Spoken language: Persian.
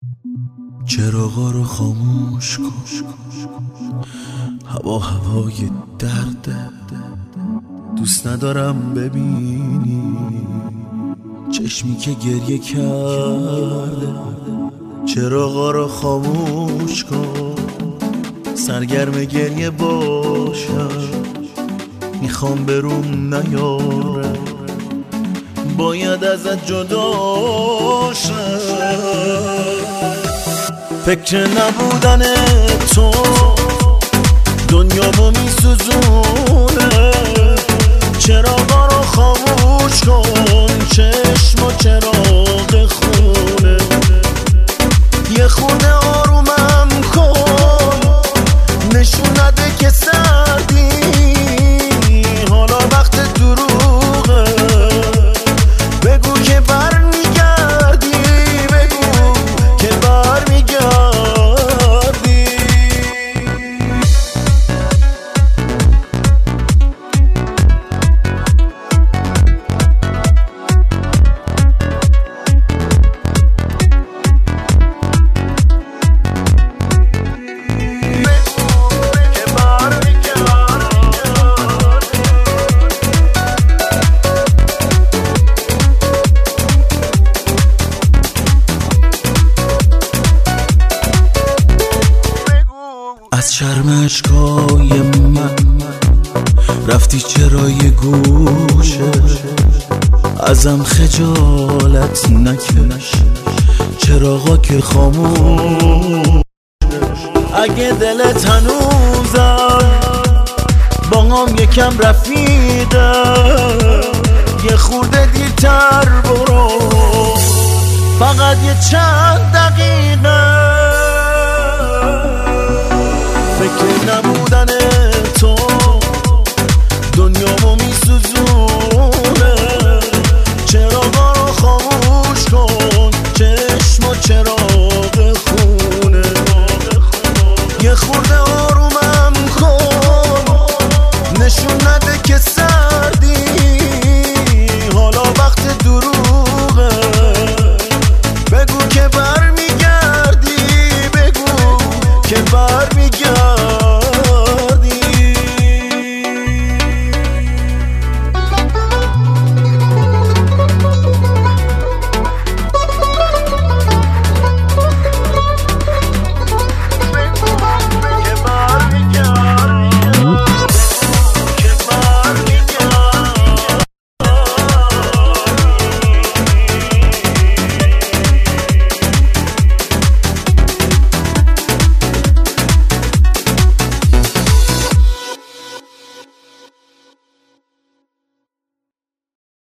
چراغا رو خاموش کن، هوا هوای درده. دوست ندارم ببینی چشمی که گریه کرده. چراغا رو خاموش کن، سرگرم گریه باشم. میخوام بروم نیاره، باید ازت جدا شم. فکر نبودن تو دنیامو میسوزونه. چراغا رو خاموش کن، چشم و چراغ خونه. یه خورده آرومم کن، نشون نده که سردی. حالا وقت دروغه، بگو که برمیگردی، بگو که برمیگردی. از شرم اشکای من رفتی چرا یه گوشه. ازم خجالت نکش، چراغا که خاموش. اگه دلت هنوزم با هم یکم رفیده، یه خورده دیرتر برو، فقط یه چند دقیقه. فکر نبودن